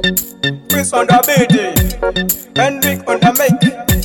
Chris on the beat, Hendrik on the mic.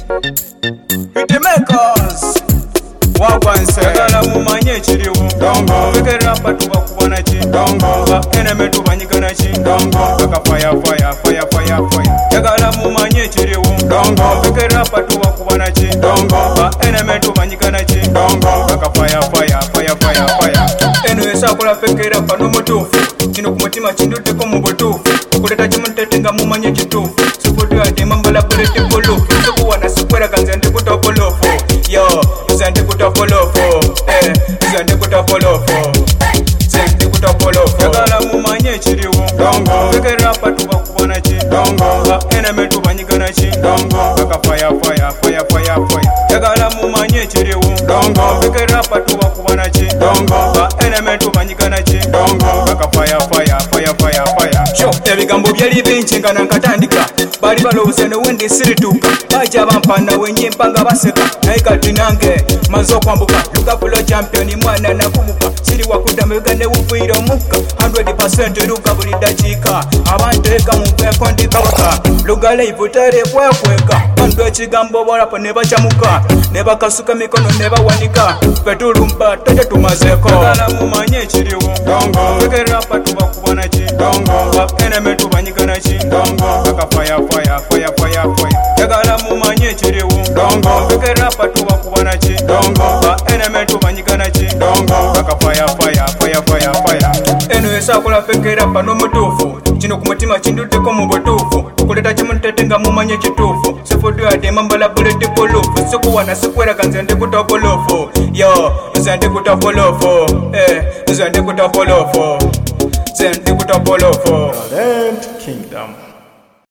With the makers. Wagwanse Yagala mumanye chiriwo Dongo Weke rapa tuwa kubana chi Dongo Ba eneme tubanyikana chi Dongo Waka fire fire fire fire fire Yagala mumanye chiriwo Dongo Weke rapa tuwa kubana chi Dongo Ba eneme tubanyikana chi Dongo Waka fire fire fire fire fire Eno esa kula feke rapa no motofu Chino kumutima chindu teko mubotofu Kuleta chimantete nga mumanye chitofu Sukudu ade mambala kulete polofu Sukuwa na sukwera kanzende kuta polofu Yo Zende kuta polofo, zende kuta polofo, zende kuta polofo. Yagala mumanye chiriwo, dongo. Weke rapa tuwa kubana chi, dongo. Ba eneme tubanyikana chi, dongo. Waka fire fire fire fire fire. Yagala mumanye chiriwo, dongo. Weke rapa tuwa kubana chi, dongo. Ba eneme tubanyikana chi, dongo. Waka fire fire fire fire fire. Sho, ebigambo byali bingi nga nakatandika. Bali balowooza ne wendi sirituuka. Bajja bampana wenye mpanga baseka. Naye kati nange manzi okwambuka lugabulo champion mwana nakumuka siri wakudda mugande wuvuira omukka 100% luga buli dakiika abantu eka mumpeeko ndikawaka lugala ivutare bwekweka bantu ekigambo bwalapo ne bacamuka ne bakasuka mikono ne bawanika petulumba tate tumazeeko yagala mumanye ekiriwo dongo wekerapa tubakubana ki dongo eneme tubanyigana ki dongo aka fire fire fire fire fire yagala mumanye ekiriwo dongo wekerapa tubakubana ki dongo ba eneme tubanyigana ki dongo aka fire fire fire fire fire eno esakola fekera pano mutufu kino kumutima kindudeko mu butuufu tukuleta kimutete nga mumanye kituufu sifudu ade mambala bulete polofu sikuwana sikweraga nze ndikuta polofu yo nze ndikuta polofu nze ndikuta polofu nze ndikuta polofu Talent Kingdom.